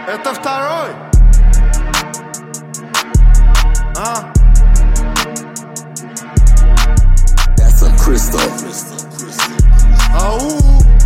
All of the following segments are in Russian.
Это второй. Это Crystal. Ау.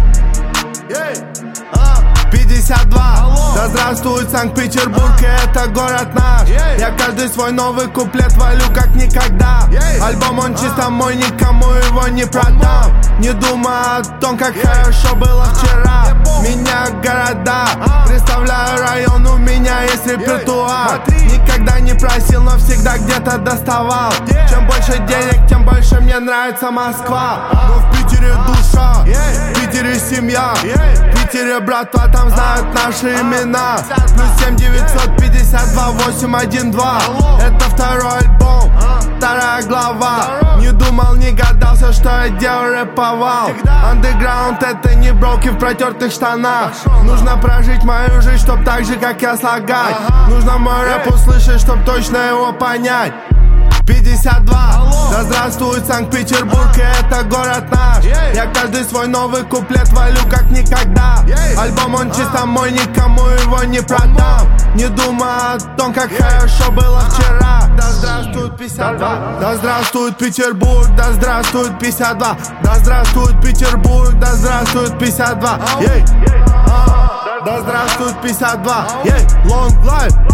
52. Да здравствует Санкт-Петербург, и это город наш. Я каждый свой новый куплет валю как никогда. Альбом он чисто мой, никому его не продам. Не думай о том, как хорошо было вчера. Меня города, представляю район, у меня есть репертуар. Никогда не просил, но всегда где-то доставал. Чем больше денег, тем больше мне нравится Москва. Но в Питере душа, в Питере семья, в Питере братва, там знают наши имена. Плюс 7 952 812. Это второй альбом, вторая глава. Не думал, не гадался, что я делал рэповал. Андеграунд это не броки в протертых штанах. Нужно прожить мою жизнь, чтоб так же, как я, слагать. Нужно мой рэп услышать, чтоб точно его понять. 52. Да здравствует Санкт-Петербург, и это город наш. Я каждый свой новый куплет валю как никогда. Альбом он чисто мой, никому его не продам. Не думай о том, как хорошо было вчера. Да здравствует 52. Да здравствует Петербург, да здравствует 52. Да здравствует Петербург, да здравствует 52. Да здравствует 52. Long life.